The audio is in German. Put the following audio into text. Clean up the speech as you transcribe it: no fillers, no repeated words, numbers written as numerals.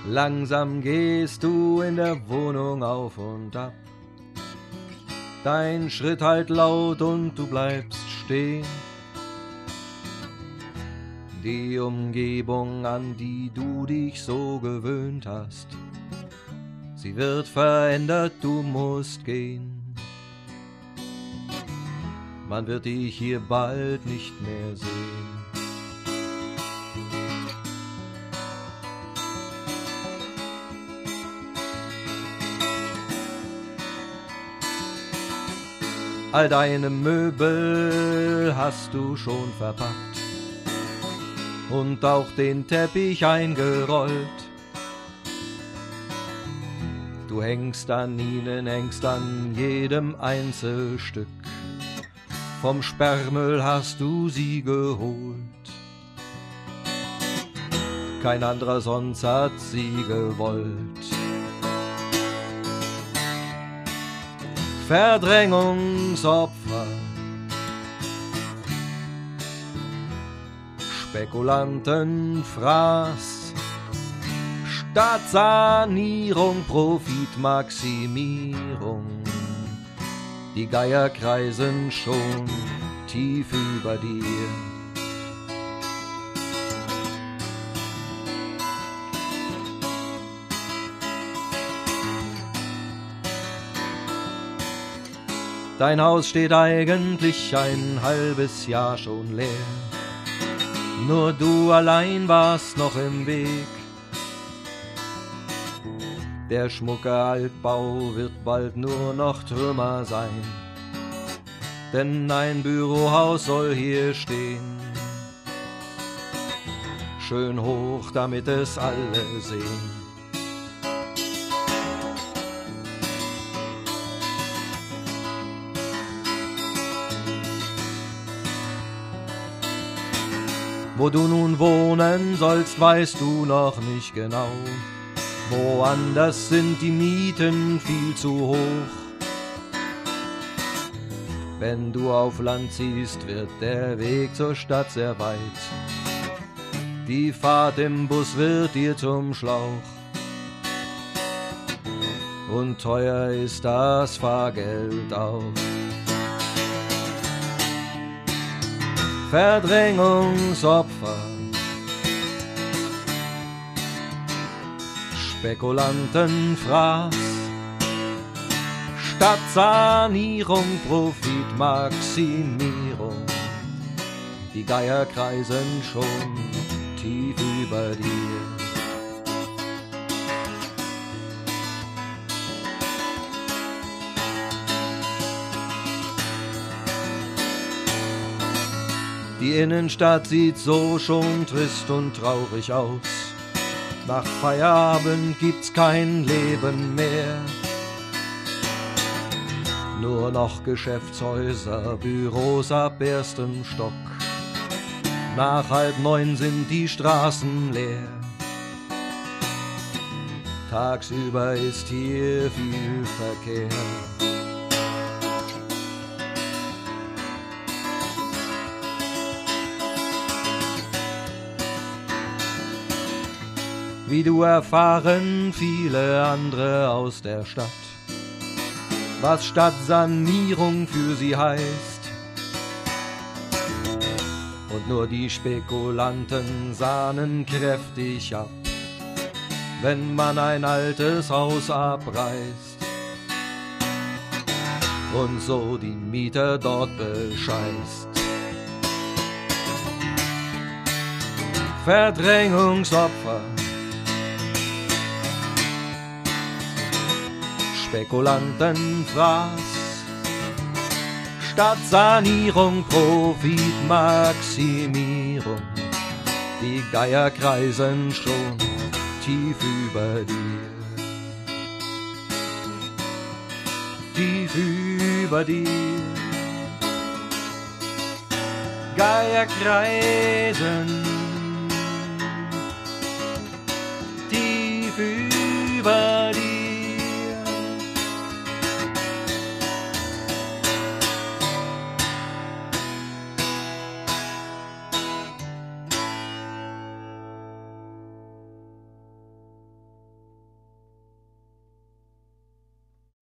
Langsam gehst du in der Wohnung auf und ab. Dein Schritt hallt laut und du bleibst stehen. Die Umgebung, an die du dich so gewöhnt hast, sie wird verändert, du musst gehen. Man wird dich hier bald nicht mehr sehen. All deine Möbel hast du schon verpackt und auch den Teppich eingerollt. Du hängst an ihnen, hängst an jedem Einzelstück. Vom Sperrmüll hast du sie geholt. Kein anderer sonst hat sie gewollt. Verdrängungsopfer, Spekulantenfraß, Stadtsanierung, Profitmaximierung. Die Geier kreisen schon tief über dir. Dein Haus steht eigentlich ein halbes Jahr schon leer. Nur du allein warst noch im Weg. Der schmucke Altbau wird bald nur noch Trümmer sein, denn ein Bürohaus soll hier stehen. Schön hoch, damit es alle sehen. Wo du nun wohnen sollst, weißt du noch nicht genau. Woanders sind die Mieten viel zu hoch. Wenn du auf Land ziehst, wird der Weg zur Stadt sehr weit. Die Fahrt im Bus wird dir zum Schlauch. Und teuer ist das Fahrgeld auch. Verdrängungsopfer, Spekulantenfraß, Stadtsanierung, Profitmaximierung. Die Geier kreisen schon tief über dir. Die Innenstadt sieht so schon trist und traurig aus. Nach Feierabend gibt's kein Leben mehr. Nur noch Geschäftshäuser, Büros ab erstem Stock. Nach 8:30 sind die Straßen leer. Tagsüber ist hier viel Verkehr. Wie du erfahren viele andere aus der Stadt, was Stadtsanierung für sie heißt. Und nur die Spekulanten sahnen kräftig ab, wenn man ein altes Haus abreißt und so die Mieter dort bescheißt. Verdrängungsopfer, Spekulantenfraß, Stadtsanierung, Profitmaximierung. Die Geier kreisen schon tief über dir. Tief über dir. Geier kreisen